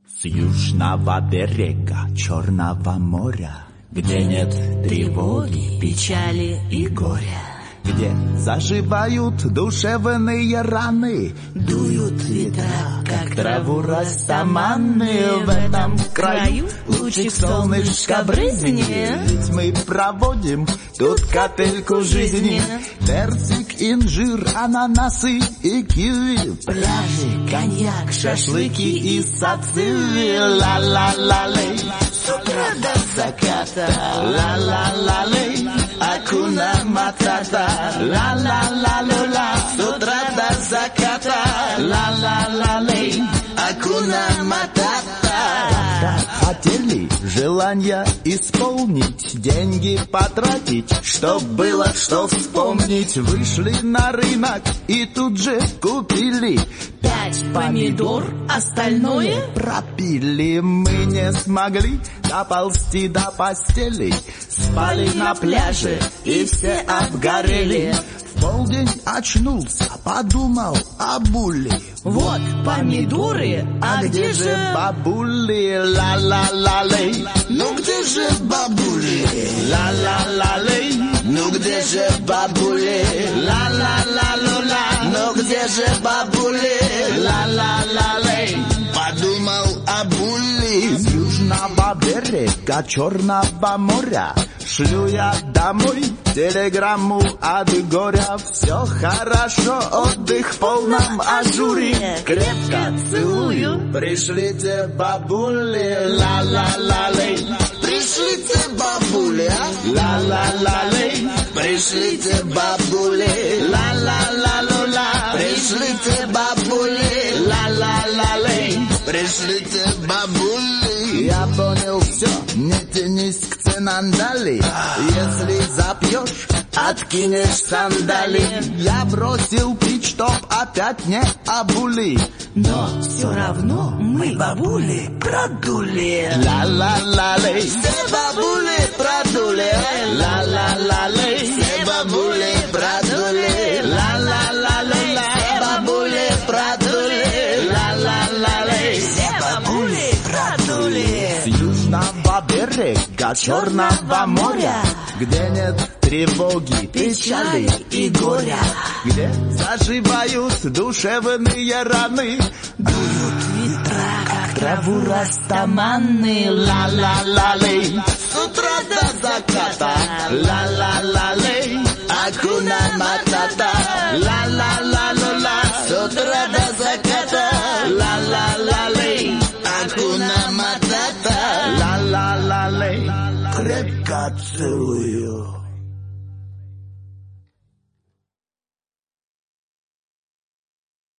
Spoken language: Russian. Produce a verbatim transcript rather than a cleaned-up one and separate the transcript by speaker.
Speaker 1: С южного берега Черного моря, где нет тревоги, печали и горя, где заживают душевные раны, дуют ветра, как траву растаманы. В этом краю лучик солнышка брызни, ведь мы проводим тут капельку жизни. Персик, инжир, ананасы и киви, пляжи, коньяк, шашлыки и сациви. Ла-ла-ла-лей, с утра до заката. Ла-ла-ла-лей, акуна матата. Ла-ла-ла-ла-ла, с утра до заката. Ла-ла-ла-лей, акуна матата. Хотели желания исполнить, деньги потратить, чтоб было что вспомнить. Вышли на рынок и тут же купили пять помидор, остальное пропили. Мы не смогли доползти до постели, спали на пляже и все обгорели. В полдень очнулся, подумал о буле. Вот помидоры, а где же бабули? Ла-ла-ла-лей, ну где же бабули? Ла-ла-ла-лей, ну где же бабули? Ла-ла-ла-ла-ла, ну где же бабули? Ла-ла-ла-лей, подумал о буле. С южного берега Черного моря шлю я домой телеграмму от горя. Все хорошо, отдых в полном ажуре. Крепко целую, пришлите бабули. Ла-ла-ла-лей, пришлите бабули. Ла-ла-ла-лей, пришлите бабули. Ла-ла-ла-ла-ла, пришлите бабули. Ла-ла-ла-лей, пришлите бабули. Я понял все, не тянись к цинандали. Если запьешь, откинешь сандали. Я бросил пить, чтоб опять не обули, но все равно мы бабули продули. Ла-ла-ла-лей, все бабули продули. Ла-ла-ла-лей, все бабули продули. Ла-ла-ла-лей, все бабули продули. Ла-ла-ла-лей, все бабули продули. С южного берега Черного моря, где нет тревоги, печали и горя, где заживают душевные раны, дуют ветра, как траву растаманы. Ла-ла-ла-лей, с утра до заката. Ла-ла-ла-лей, акуна матата. Ла-ла-ла-ла-ла, с утра до заката. Ла-ла-ла-лей, акуна матата. Ла-ла-ла-лей, крепко целую.